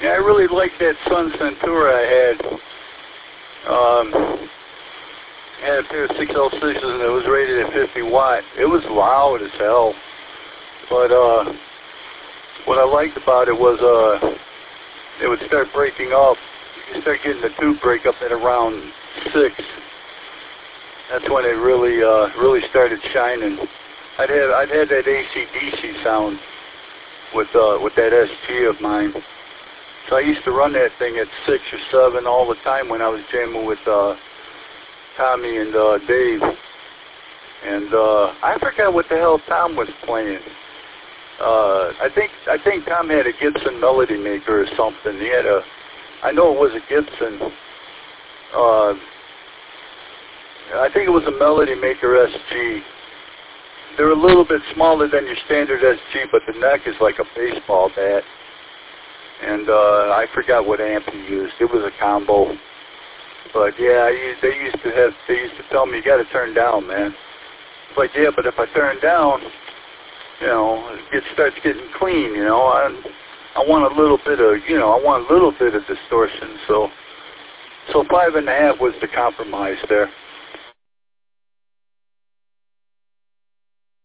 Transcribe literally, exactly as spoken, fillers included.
Yeah, I really liked that Sun Centura I had. Um, I had a pair of six L sixes and it was rated at fifty watt. It was loud as hell. But uh, what I liked about it was uh, it would start breaking up. You start getting the tube break up at around six. That's when it really, uh, really started shining. I'd had, I'd had that A C D C sound with, uh, with that S G of mine. So I used to run that thing at six or seven all the time when I was jamming with uh, Tommy and uh, Dave. And uh, I forgot what the hell Tom was playing. Uh, I think I think Tom had a Gibson Melody Maker or something. He had a, I know it was a Gibson. Uh, I think it was a Melody Maker S G. They're a little bit smaller than your standard S G, but the neck is like a baseball bat. And uh, I forgot what amp he used. It was a combo. But yeah, I used, they used to have. They used to tell me you got to turn down, man. It's like, yeah, but if I turn down, you know, it starts getting clean. You know, I I want a little bit of, you know, I want a little bit of distortion. So so five and a half was the compromise there.